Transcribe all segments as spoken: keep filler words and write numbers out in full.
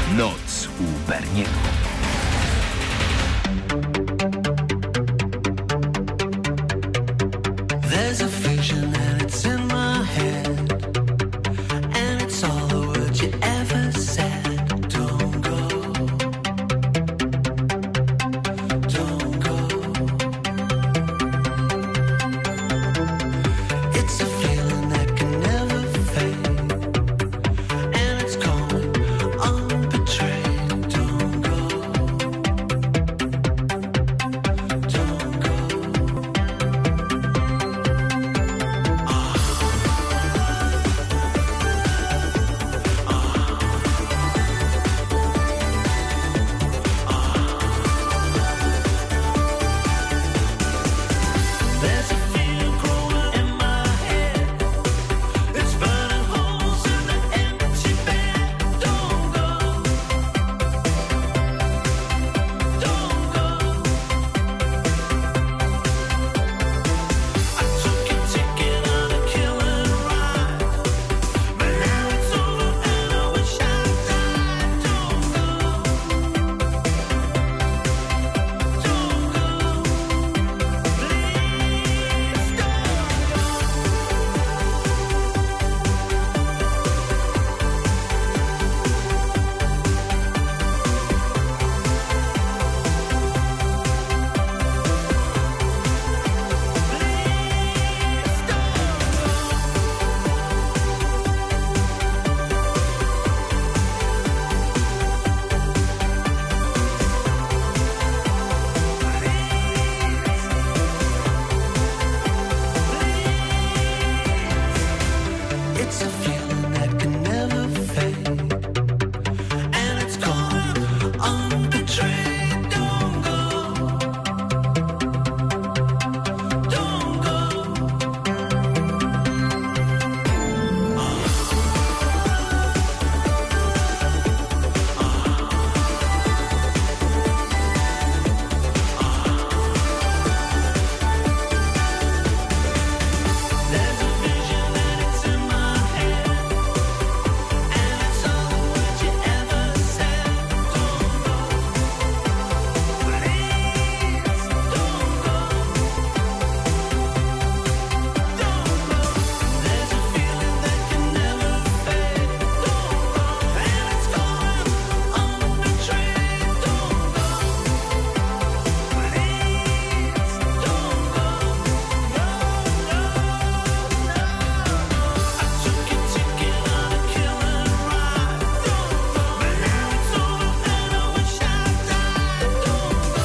Noc u Berniego. There's a vision and it's in my head, and it's all the words you ever said. Don't go, don't go. It's a feeling that can never fade, and it's gone unbetrayed. Don't go, don't go. There's a feeling growing in my head. It's burning holes in the empty bed. Don't go, don't go. I took your ticket on a killing ride, but now it's over and I wish I died. Don't go, don't go. Please don't It's a feeling that can never fade, and it's gone unbetrayed. Don't go, don't go. There's a vision and it's in my head, and it's all the words you ever said. Don't go, please don't go, don't go. There's a feeling that can never fade. Don't go, and it's gone unbetrayed. Don't go, please don't go. No, no, no. I took your ticket on a killing ride. Don't go, but now it's over and I wish I died. Don't go,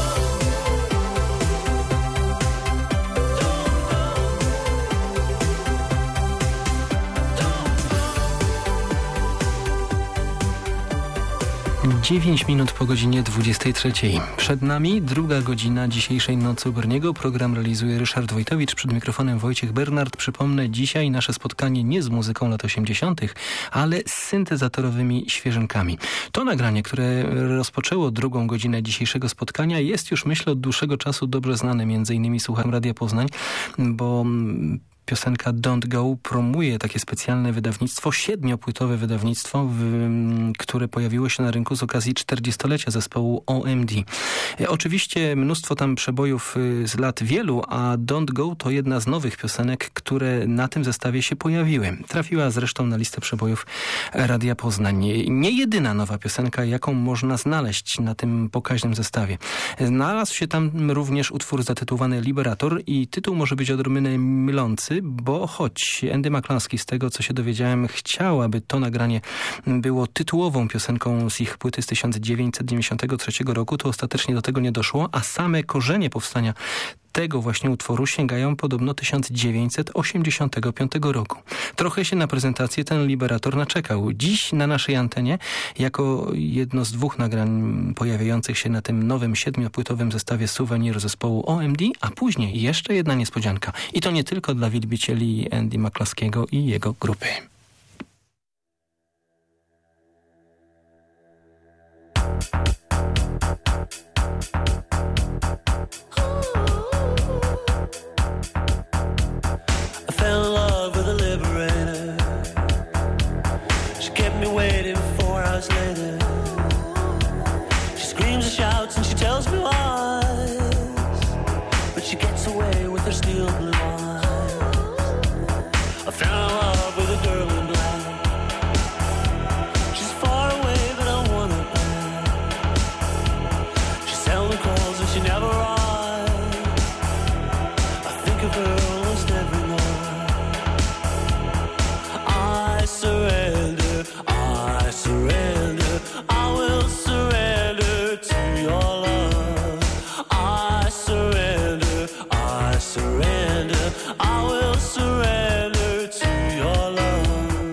dziewięć minut po godzinie dwudziestej trzeciej. Przed nami druga godzina dzisiejszej Nocy u Berniego. Program realizuje Ryszard Wojtowicz, przed mikrofonem Wojciech Bernard. Przypomnę, dzisiaj nasze spotkanie nie z muzyką lat osiemdziesiątych, ale z syntezatorowymi świeżynkami. To nagranie, które rozpoczęło drugą godzinę dzisiejszego spotkania, jest już, myślę, od dłuższego czasu dobrze znane, między innymi słucham Radia Poznań, bo piosenka Don't Go promuje takie specjalne wydawnictwo, siedmiopłytowe wydawnictwo, w, które pojawiło się na rynku z okazji czterdziestolecia zespołu O M D. E, oczywiście mnóstwo tam przebojów y, z lat wielu, a Don't Go to jedna z nowych piosenek, które na tym zestawie się pojawiły. Trafiła zresztą na listę przebojów Radia Poznań. Nie jedyna nowa piosenka, jaką można znaleźć na tym pokaźnym zestawie. Znalazł się tam również utwór zatytułowany Liberator i tytuł może być odrobinę mylący, bo choć Andy McCluskey, z tego co się dowiedziałem, chciała, by to nagranie było tytułową piosenką z ich płyty z tysiąc dziewięćset dziewięćdziesiątego trzeciego roku, to ostatecznie do tego nie doszło, a same korzenie powstania tego właśnie utworu sięgają podobno tysiąc dziewięćset osiemdziesiątego piątego roku. Trochę się na prezentację ten Liberator naczekał. Dziś na naszej antenie jako jedno z dwóch nagrań pojawiających się na tym nowym siedmiopłytowym zestawie Souvenir zespołu O M D, a później jeszcze jedna niespodzianka. I to nie tylko dla wielbicieli Andy McCluskey'ego i jego grupy. Later, tells me lies, but she gets away with her steel blue eyes. I fell in love with a girl in black. She's far away, but I want her back. She seldom calls and she never writes. I think of her almost every night. I surrender, I surrender, I will surrender to your love. I surrender, I surrender, I will surrender to your love.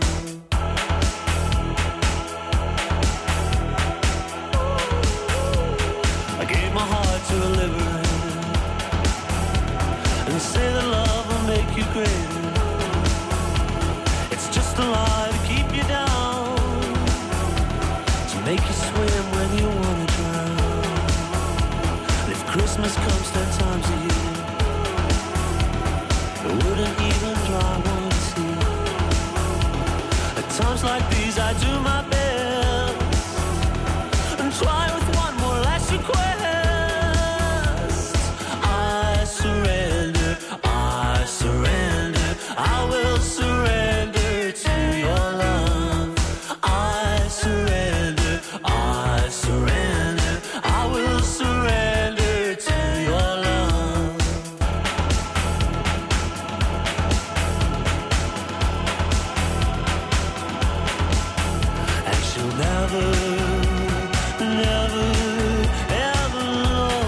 I gave my heart to a liberator, and say that love will make you greater. It's just a lie to keep you down, to make you swim when you wanna drown. And if Christmas comes ten times a year, it wouldn't even dry one tear. At times like these I do my best and try with one more last request. I surrender, I surrender, I will surrender to your love. I surrender, I surrender, I will surrender to your love. And she'll never, never, ever know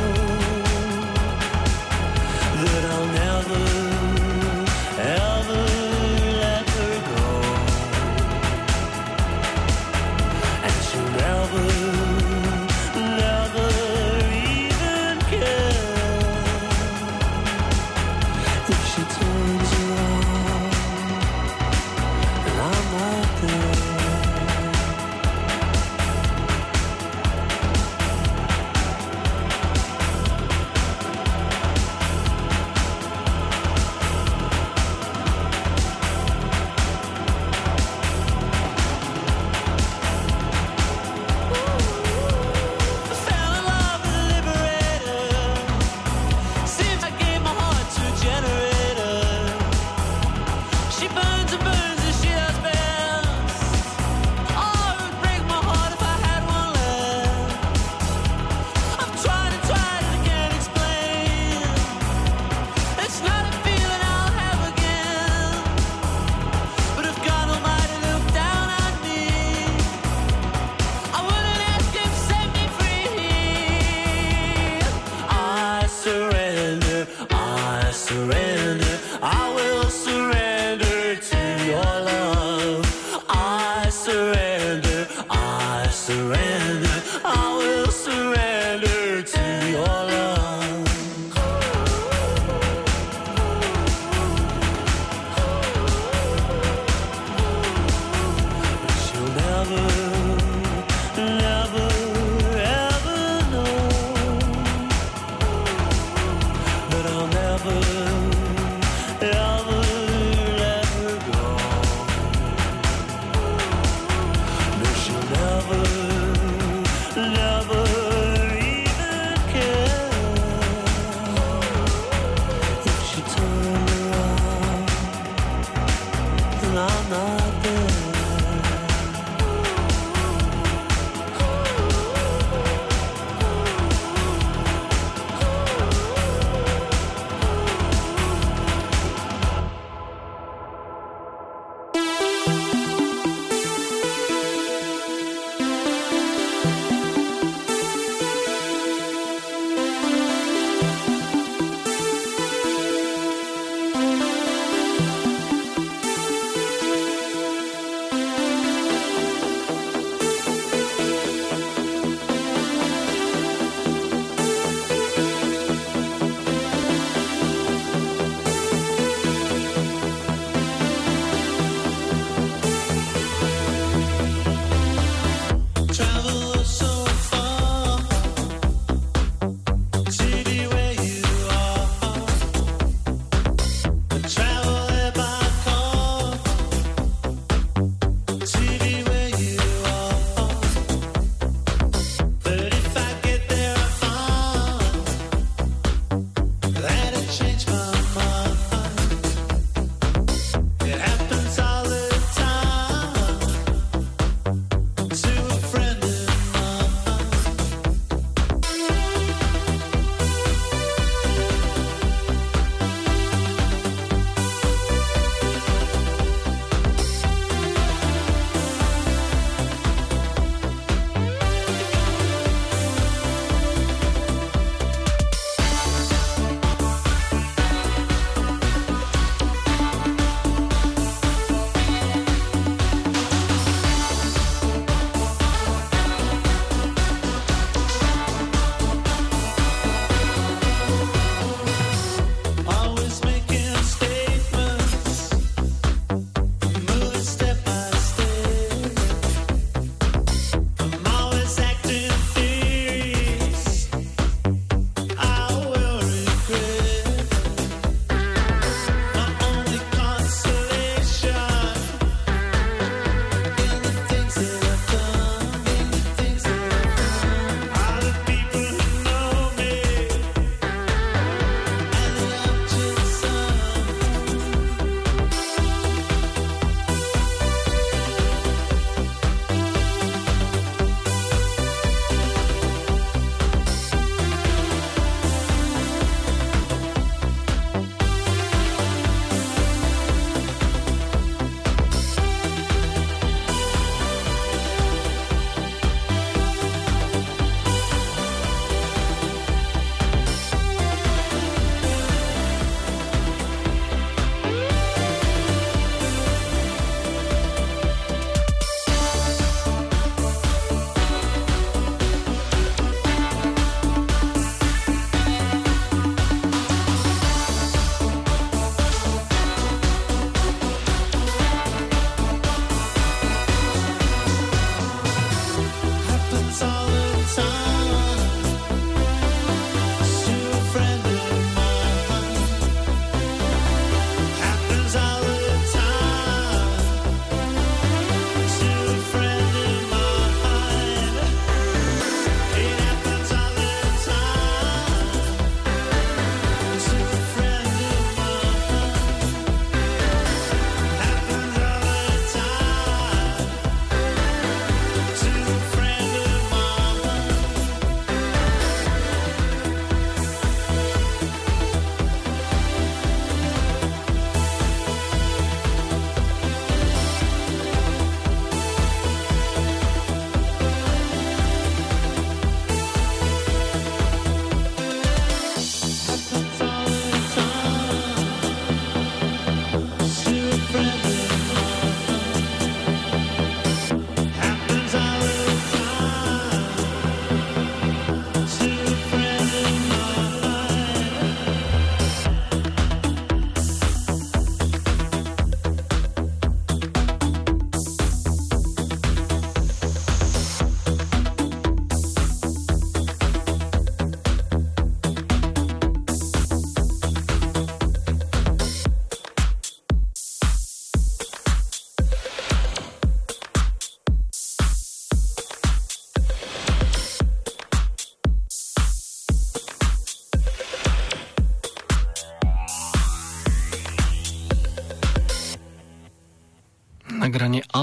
that I'll never, ever let her go. And she'll never, never even care if she turns around and I'm not there.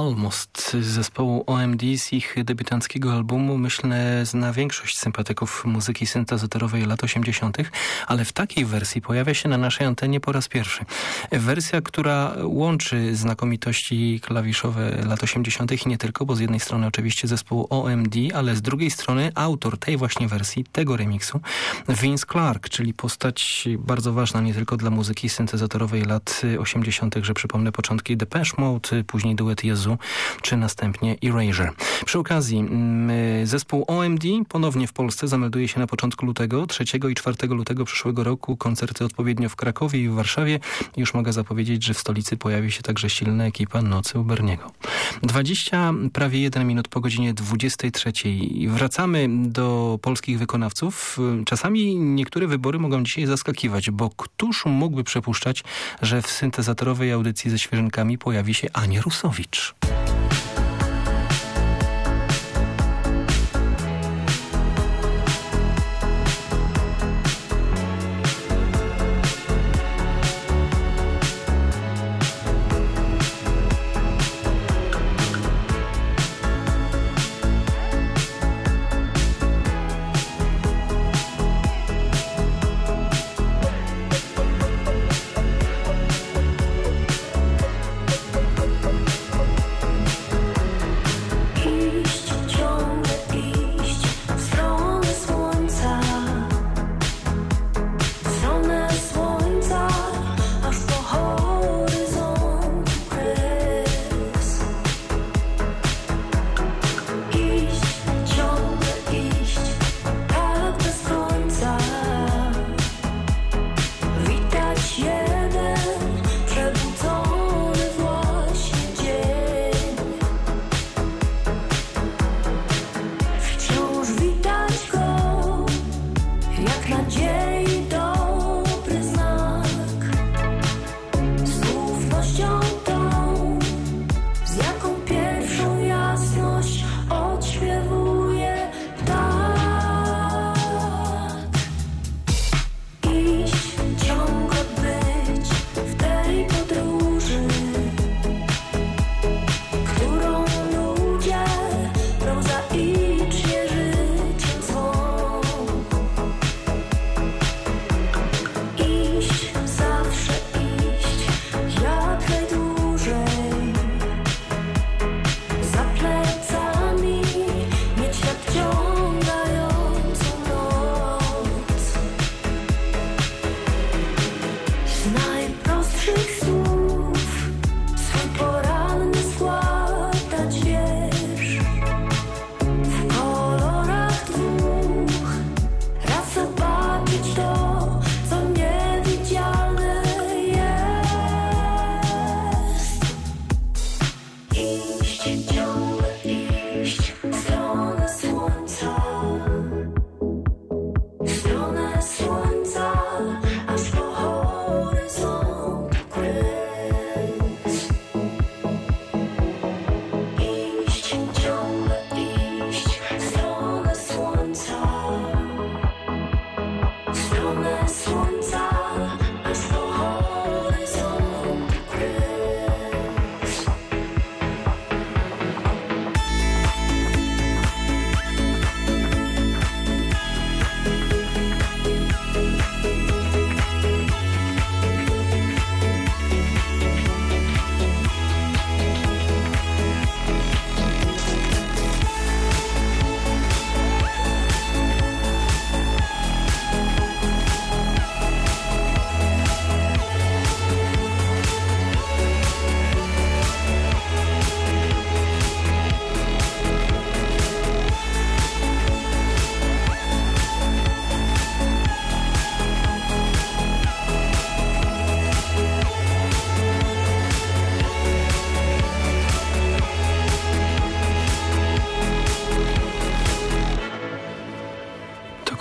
Almost z zespołu O M D z ich debiutanckiego albumu. Myślę, zna większość sympatyków muzyki syntezatorowej lat osiemdziesiątych, ale w takiej wersji pojawia się na naszej antenie po raz pierwszy. Wersja, która łączy znakomitości klawiszowe lat osiemdziesiątych i nie tylko, bo z jednej strony oczywiście zespół O M D, ale z drugiej strony autor tej właśnie wersji, tego remiksu, Vince Clarke, czyli postać bardzo ważna nie tylko dla muzyki syntezatorowej lat osiemdziesiątych, że przypomnę początki Depeche Mode, później duet Jezu, czy następnie Erasure. Przy okazji zespół O M D ponownie w Polsce zamelduje się na początku lutego, trzeciego i czwartego lutego przyszłego roku. Koncerty odpowiednio w Krakowie i w Warszawie. Już mogę zapowiedzieć, że w stolicy pojawi się także silna ekipa Nocy u Berniego. dwadzieścia prawie jeden minut po godzinie dwudziestej trzeciej. Wracamy do polskich wykonawców. Czasami niektóre wybory mogą dzisiaj zaskakiwać, bo któż mógłby przypuszczać, że w syntezatorowej audycji ze świeżynkami pojawi się Ania Rusowicz.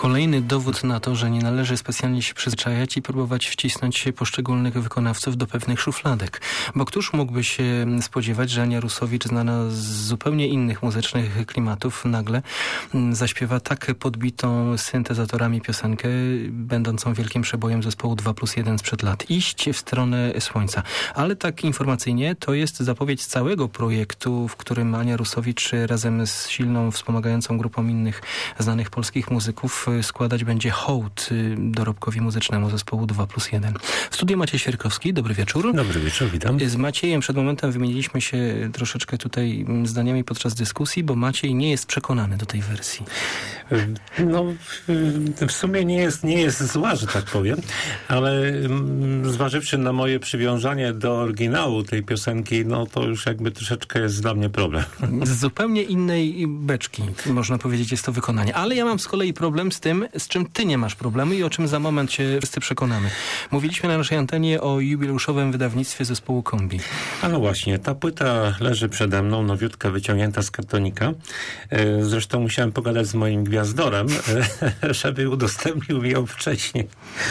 Kolejny dowód na to, że nie należy specjalnie się przyzwyczajać i próbować wcisnąć poszczególnych wykonawców do pewnych szufladek. Bo któż mógłby się spodziewać, że Ania Rusowicz, znana z zupełnie innych muzycznych klimatów, nagle zaśpiewa tak podbitą syntezatorami piosenkę, będącą wielkim przebojem zespołu dwa plus jeden sprzed lat. Iść w stronę słońca. Ale tak informacyjnie to jest zapowiedź całego projektu, w którym Ania Rusowicz razem z silną, wspomagającą grupą innych znanych polskich muzyków składać będzie hołd dorobkowi muzycznemu zespołu dwa plus jeden. W studiu Maciej Świerkowski. Dobry wieczór. Dobry wieczór, witam. Z Maciejem przed momentem wymieniliśmy się troszeczkę tutaj zdaniami podczas dyskusji, bo Maciej nie jest przekonany do tej wersji. No, w sumie nie jest, nie jest zła, że tak powiem, ale zważywszy na moje przywiązanie do oryginału tej piosenki, no to już jakby troszeczkę jest dla mnie problem. Z zupełnie innej beczki, można powiedzieć, jest to wykonanie. Ale ja mam z kolei problem z tym, z czym ty nie masz problemu i o czym za moment się wszyscy przekonamy. Mówiliśmy na naszej antenie o jubileuszowym wydawnictwie zespołu Kombi. A no właśnie, ta płyta leży przede mną, nowiutka, wyciągnięta z kartonika. Zresztą musiałem pogadać z moim gwiazdorem, żeby udostępnił mi ją wcześniej.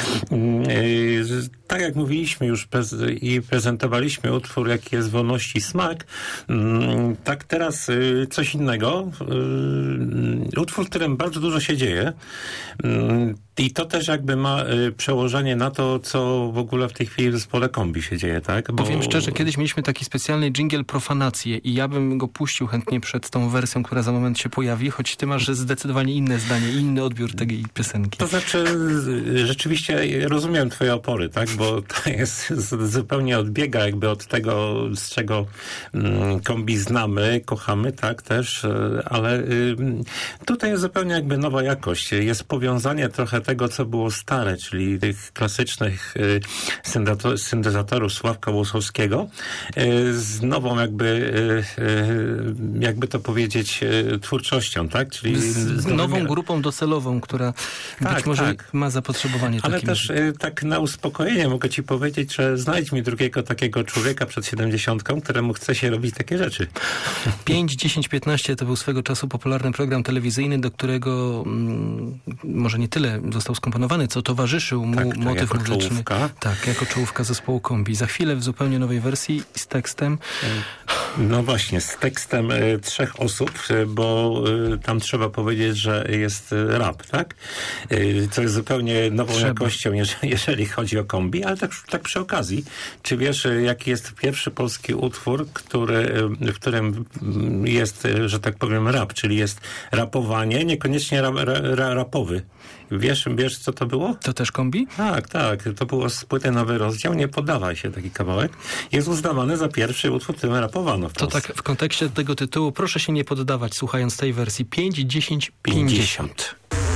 Tak jak mówiliśmy już prez- i prezentowaliśmy utwór, jaki jest Wolności smak, tak teraz coś innego. Utwór, w którym bardzo dużo się dzieje. I to też jakby ma y, przełożenie na to, co w ogóle w tej chwili w zespole Kombi się dzieje, tak? Bo... Powiem szczerze, kiedyś mieliśmy taki specjalny dżingiel Profanacje i ja bym go puścił chętnie przed tą wersją, która za moment się pojawi, choć ty masz zdecydowanie inne zdanie, inny odbiór tej piosenki. To znaczy, rzeczywiście rozumiem twoje opory, tak? Bo to jest zupełnie odbiega jakby od tego, z czego mm, Kombi znamy, kochamy, tak? Też, ale y, tutaj jest zupełnie jakby nowa jakość. Jest powiązanie trochę tego, co było stare, czyli tych klasycznych y, syntezator, syntezatorów Sławka Łosowskiego y, z nową jakby, y, y, jakby to powiedzieć, y, twórczością, tak? Czyli z, z nowymi... nową grupą docelową, która tak, być może tak. ma zapotrzebowanie. Ale takim. też y, tak na uspokojenie mogę ci powiedzieć, że znajdź mi drugiego takiego człowieka przed siedemdziesiątką, któremu chce się robić takie rzeczy. pięć, dziesięć, piętnaście to był swego czasu popularny program telewizyjny, do którego mm, może nie tyle został skomponowany, co towarzyszył mu tak, tak, motyw jako muzyczny. Czołówka. Tak, jako czołówka zespołu Kombi. Za chwilę w zupełnie nowej wersji z tekstem. No właśnie, z tekstem y, trzech osób, y, bo y, tam trzeba powiedzieć, że jest y, rap, tak? Y, co jest zupełnie nową Trzeba. jakością, jeżeli, jeżeli chodzi o Kombi, ale tak, tak przy okazji, czy wiesz, y, jaki jest pierwszy polski utwór, który, y, w którym y, jest, y, że tak powiem, rap, czyli jest rapowanie, niekoniecznie ra, ra, ra, rapowy. Wiesz, wiesz, co to było? To też Kombi? Tak, tak. To było z płyty Nowy Rozdział. Nie poddawaj się, taki kawałek. Jest uznawany za pierwszy utwór, którym rapowano w To Polsce. tak w kontekście tego tytułu proszę się nie poddawać, słuchając tej wersji. pięć, dziesięć, pięćdziesiąt.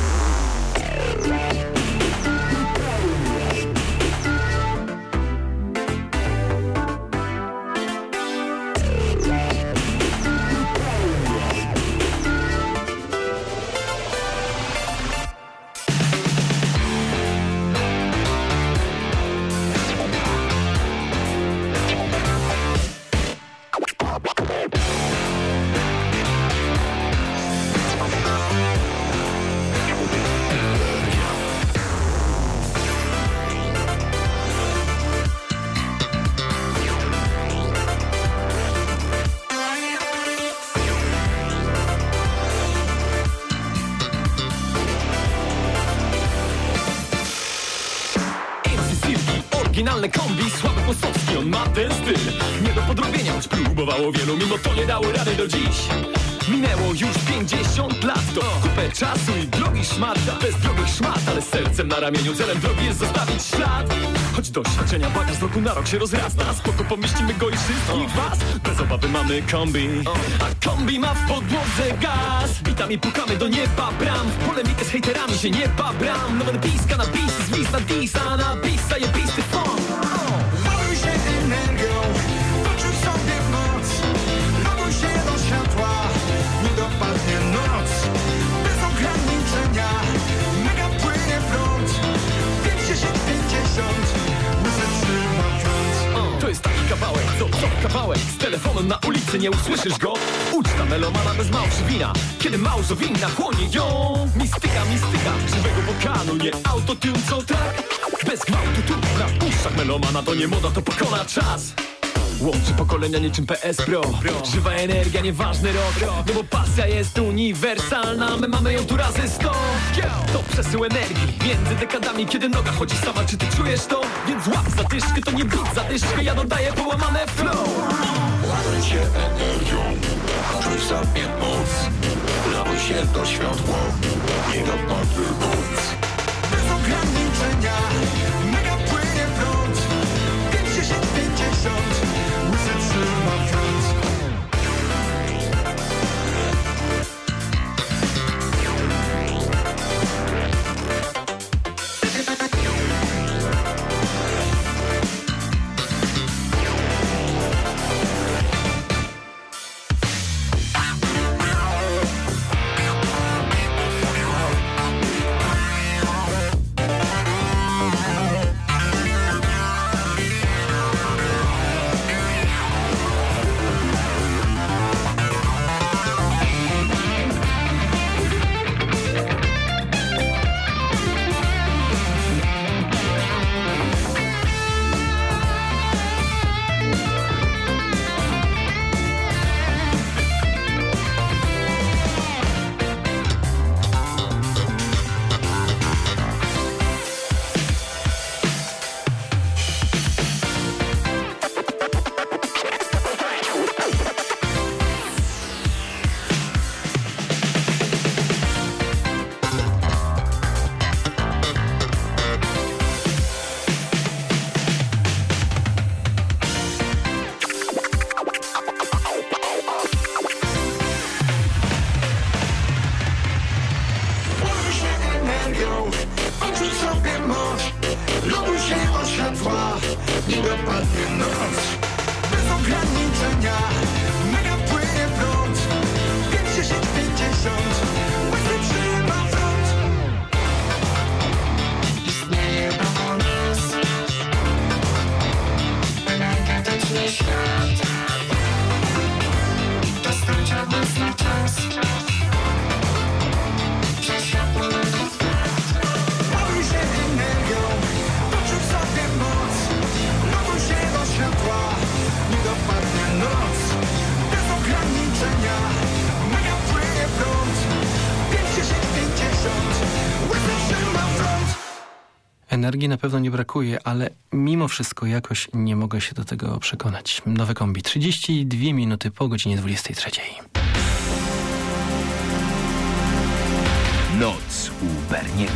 Oryginalne Kombi, Sławek Łosowski, on ma ten styl nie do podrobienia, choć próbowało wielu, mimo to nie dało rady do dziś. Minęło już pięćdziesiąt lat, to kupę czasu i drogi szmat, bez drogich szmat, ale z sercem na ramieniu, celem drogi jest zostawić ślad. Choć doświadczenia bagaż z roku na rok się rozrasta, spoko pomieścimy go i wszystkich was. Bez obawy mamy Kombi, a Kombi ma w podłodze gaz. Bitami pukamy do nieba bram, w polemikę z hejterami się nie babram. Nowe napiska na bis, z list na dis, a napisa je pisty fon. Ładuj się energią, poczuj sobie moc. Ładuj się do światła, nie dopadnie noc. Bez ograniczenia, mega płynie prąd. pięćdziesiąt pięćdziesiąt, łzy trzyma prąd. To jest taki kawałek, co, co kawałek z telefonem na ulicy nie usłyszysz go. Uczta melomana bez małży wina, kiedy małżowina chłonie ją. Mistyka, mistyka, żywego wokanu, nie autotune, co tak? Bez gwałtu tu na uszach melomana, to nie moda, to pokona czas. Łączy pokolenia niczym P S Pro. Żywa energia, nieważny rok. No bo pasja jest uniwersalna, my mamy ją tu razy sto. To przesył energii między dekadami, kiedy noga chodzi sama. Czy ty czujesz to? Więc łap zadyszkę, to nie bit zadyszkę. Ja dodaję połamane flow. Ładuj się energią, czuj sobie moc. Lamuj się to światło, nie dopadły moc. Bez ograniczenia, mega płynie prąd. pięćdziesiąt pięćdziesiąt, łysy trzyma front. Energii na pewno nie brakuje, ale mimo wszystko jakoś nie mogę się do tego przekonać. Nowe kombi. trzydzieści dwie minuty po godzinie dwudziestej trzeciej. Noc u Berniego.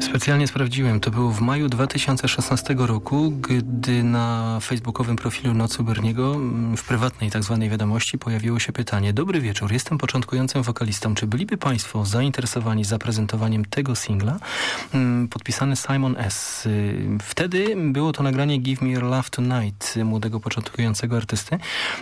Specjalnie sprawdziłem, to było w maju dwa tysiące szesnastego roku, gdy na facebookowym profilu Nocy u Berniego w prywatnej tak zwanej wiadomości pojawiło się pytanie: dobry wieczór, jestem początkującym wokalistą. Czy byliby Państwo zainteresowani zaprezentowaniem tego singla? Podpisany Simon S. Wtedy było to nagranie Give Me Your Love Tonight młodego początkującego artysty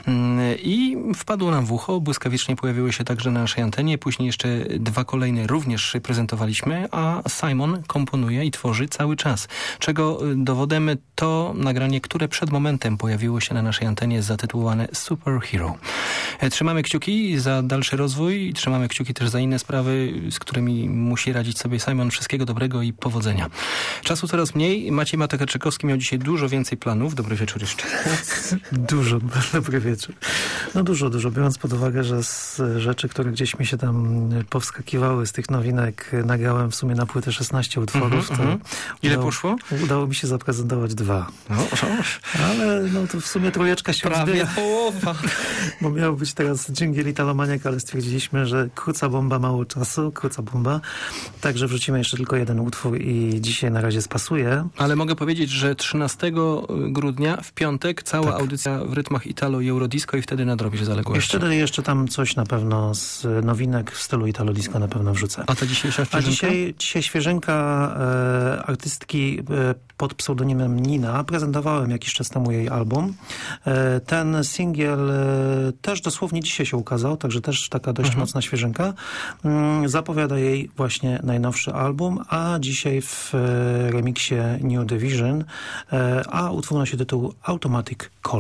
i wpadło nam w ucho. Błyskawicznie pojawiły się także na naszej antenie. Później jeszcze dwa kolejne również prezentowaliśmy, a Simon komponuje i tworzy cały czas. Czego dowodem to nagranie, które przed momentem pojawiło się na naszej antenie, zatytułowane Superhero. Trzymamy kciuki za dalszy rozwój, trzymamy kciuki też za inne sprawy, z którymi musi radzić sobie Simon. Wszystkiego dobrego i powodzenia. Czasu coraz mniej. Maciej Matek-Czekowski miał dzisiaj dużo więcej planów. Dobry wieczór jeszcze raz. Dużo, dobry wieczór. No dużo, dużo. Biorąc pod uwagę, że z rzeczy, które gdzieś mi się tam powskakiwały z tych nowinek, nagrałem w sumie na płytę szesnaście utworów. Mm-hmm, to mm-hmm. Ile udało, poszło? Udało mi się zaprezentować dwa. No, ale no to w sumie trójeczka się prawie zbiera. połowa. Bo miał być teraz dżingiel Italomaniak, ale stwierdziliśmy, że króca bomba, mało czasu, króca bomba. Także wrzucimy jeszcze tylko jeden utwór i dzisiaj na razie spasuje. Ale mogę powiedzieć, że trzynastego grudnia w piątek cała tak. audycja w rytmach Italo i Eurodisco i wtedy nadrobisz zaległości. I wtedy jeszcze tam coś na pewno z nowinek w stylu Italo Disco na pewno wrzucę. A ta dzisiejsza świeżynka? A dzisiaj, dzisiaj świeżynka e, artystki e, pod pseudonimem Nina. Prezentowałem jakiś czas temu jej album. E, ten singiel e, też dosłownie dzisiaj się ukazał, także też taka dość mhm. mocna świeżynka. Mm, zapowiada jej właśnie najnowszy album, a dzisiaj w e, remiksie New Division, e, a utwór nosi tytuł Automatic Call.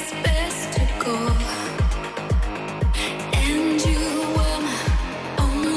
And you were my only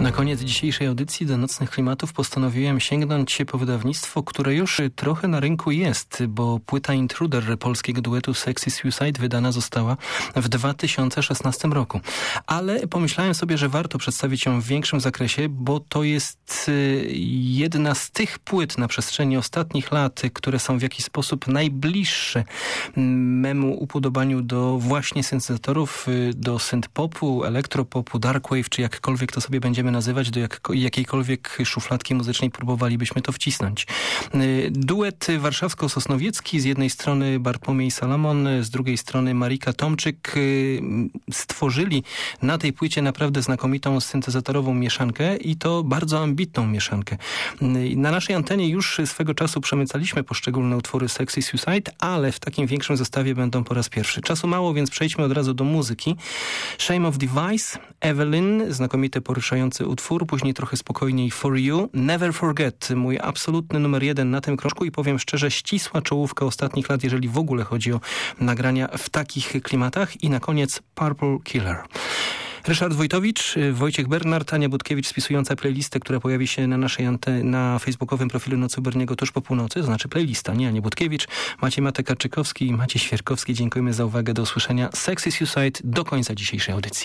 Na koniec dzisiejszej audycji do Nocnych Klimatów postanowiłem sięgnąć po wydawnictwo, które już trochę na rynku jest, bo płyta Intruder polskiego duetu Sexy Suicide wydana została w dwa tysiące szesnastym roku. Ale pomyślałem sobie, że warto przedstawić ją w większym zakresie, bo to jest jedna z tych płyt na przestrzeni ostatnich lat, które są w jakiś sposób najbliższe memu upodobaniu do właśnie syntezatorów, do synth-popu, elektropopu, darkwave, czy jakkolwiek to sobie będziemy nazywać, do jak, jakiejkolwiek szufladki muzycznej próbowalibyśmy to wcisnąć. Duet warszawsko-sosnowiecki, z jednej strony Bartłomiej Salamon, z drugiej strony Marika Tomczyk stworzyli na tej płycie naprawdę znakomitą syntezatorową mieszankę i to bardzo ambitną mieszankę. Na naszej antenie już swego czasu przemycaliśmy poszczególne utwory Sexy Suicide, ale w takim większym zestawie będą po raz pierwszy. Czasu mało, więc przejdźmy od razu do muzyki. Shame of Device, Evelyn, znakomity, poruszający utwór, później trochę spokojniej For You, Never Forget, mój absolutny numer jeden na tym krążku i powiem szczerze, ścisła czołówka ostatnich lat, jeżeli w ogóle chodzi o nagrania w takich klimatach i na koniec Purple Killer. Ryszard Wojtowicz, Wojciech Bernard, Ania Budkiewicz spisująca playlistę, która pojawi się na naszej ante- na facebookowym profilu Nocy u Berniego tuż po północy, to znaczy playlista, nie Ania Budkiewicz, Maciej Matek-Karczykowski i Maciej Świerkowski. Dziękujemy za uwagę, do usłyszenia. Sexy Suicide do końca dzisiejszej audycji.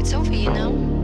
It's over, you know.